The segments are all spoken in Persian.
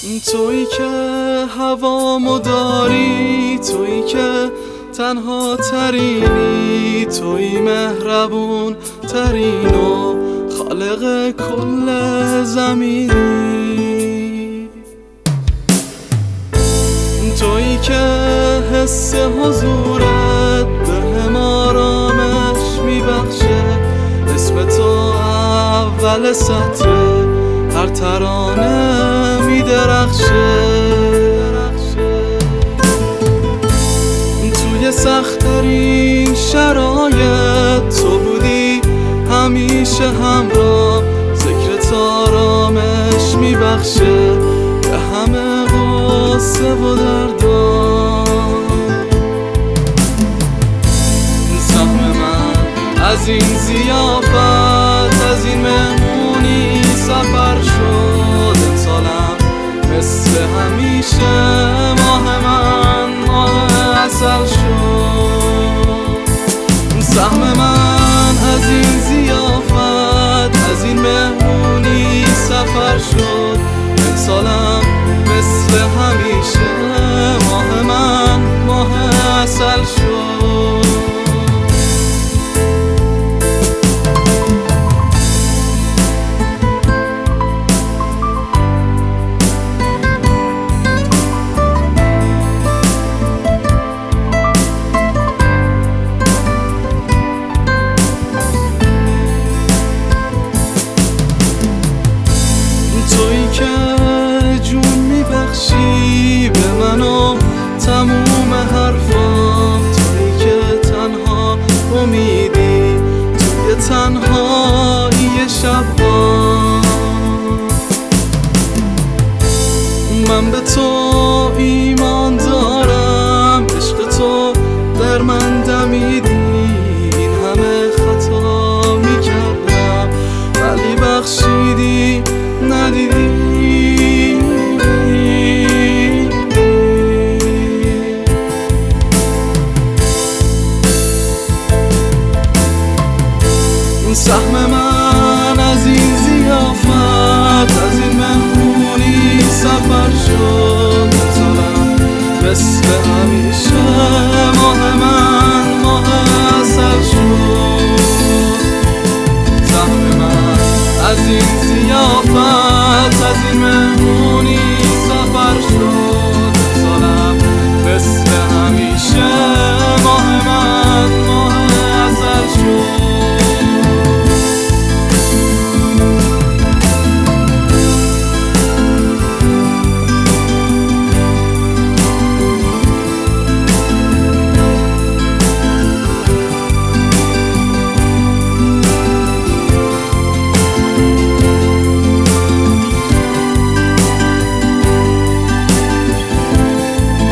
تویی که هوامو داری، تویی که تنها ترینی، تویی مهربون ترین و خالق کل زمینی. تویی که حس حضورت بهم آرامش میبخشه، اسم تو اول سطره هر ترانه میدرخشه. توی سخت‌ترین شرایط تو بودی همیشه همراه، ذکرت آرامش میبخشه به همه غصه و دردان. سهم من از این ضیافت، از این مهمونی سفر شد، امسالم مثل همیشه ماه من ماه عسل شد. سهم من از این ضیافت، از این مهمونی سفر شد، امسالم مثل همیشه ماه من ماه عسل شد. تویی که جون میبخشی به من و تموم حرفام، تویی که تنها امیدی توی تنهایی شب‌ها. من به تو ایمان دارم، عشق تو در من دمیدی، این همه خطا میکردم ولی بخشیدی ندیدی. سهم من از این ضیافت، از این مهمونی سفر شد، امسالم مثل همیشه ماه من ماه عسل شد. سهم من از این ضیافت، از این مهمونی سفر شد، امسالم مثل همیشه ماه من ماه عسل شد.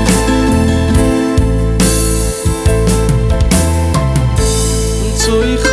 تویی